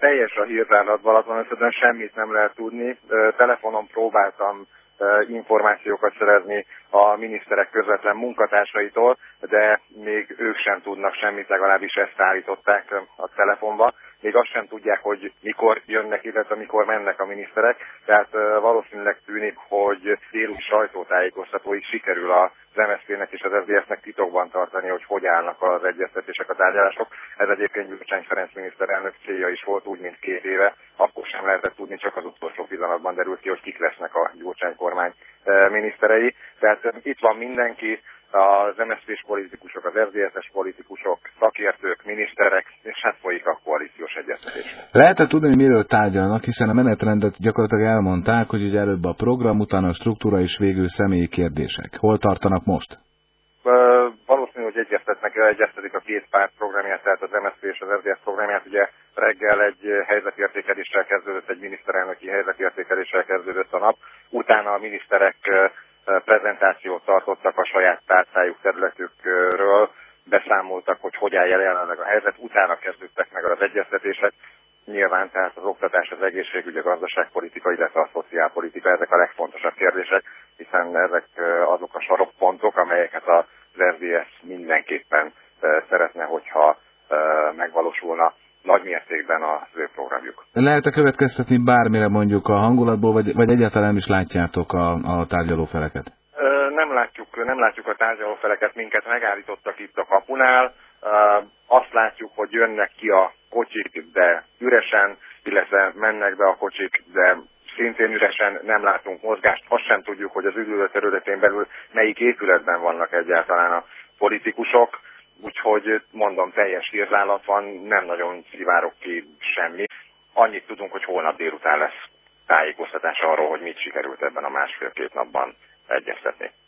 teljes a hírzárat Balatonöszödön, semmit nem lehet tudni. Telefonon próbáltam információkat szerezni a miniszterek közvetlen munkatársaitól, de még ők sem tudnak semmit, legalábbis ezt állították a telefonba. Még azt sem tudják, hogy mikor jönnek, illetve mikor mennek a miniszterek, tehát valószínűleg tűnik, hogy délutáni sajtótájékoztatóig sikerül az MSZP-nek és az SZDSZ-nek titokban tartani, hogy állnak az egyeztetések, a tárgyalások. Ez egyébként Gyurcsány Ferenc miniszterelnök célja is volt, úgy mint 2 éve. Akkor sem lehetett tudni, csak az utolsó pillanatban derült ki, hogy kik lesznek a Gyurcsány kormány miniszterei. Tehát itt van mindenki, az MSZP-s politikusok, az SZDSZ-es politikusok, szakértők, miniszterek, és hát folyik a koalíciós egyeztetés. Lehet-e tudni, hogy miről tárgyalnak, hiszen a menetrendet gyakorlatilag elmondták, hogy ugye előbb a program, utána a struktúra és végül személyi kérdések. Hol tartanak most? Valószínű, hogy egyeztetik a 2 párt programját, tehát az MSZP és az SZDSZ programját. Ugye reggel egy helyzetértékeléssel kezdődött, egy miniszterelnöki helyzetértékeléssel kezdődött a nap. Utána a miniszterek prezentációt tartottak a saját tárcájuk, területükről, beszámoltak, hogy áll jelenleg a helyzet, utána kezdődtek meg az egyeztetések. Nyilván tehát az oktatás, az egészségügy, a gazdaságpolitika, illetve a szociálpolitika, ezek a legfontosabb kérdések, hiszen ezek azok a sarokpontok, amelyeket az SZDSZ mindenképpen szeretne, hogyha megvalósulna nagy mértékben az ő programjuk. Lehet-e következtetni bármire mondjuk a hangulatból, vagy egyáltalán is látjátok a tárgyalófeleket? Nem látjuk a tárgyalófeleket, minket megállítottak itt a kapunál. Azt látjuk, hogy jönnek ki a kocsik, de üresen, illetve mennek be a kocsik, de szintén üresen, nem látunk mozgást. Azt sem tudjuk, hogy az üdülő területén belül melyik épületben vannak egyáltalán a politikusok. Úgyhogy mondom, teljes hírzálat van, nem nagyon szivárok ki semmi. Annyit tudunk, hogy holnap délután lesz tájékoztatás arról, hogy mit sikerült ebben a 1,5-2 napban egyeztetni.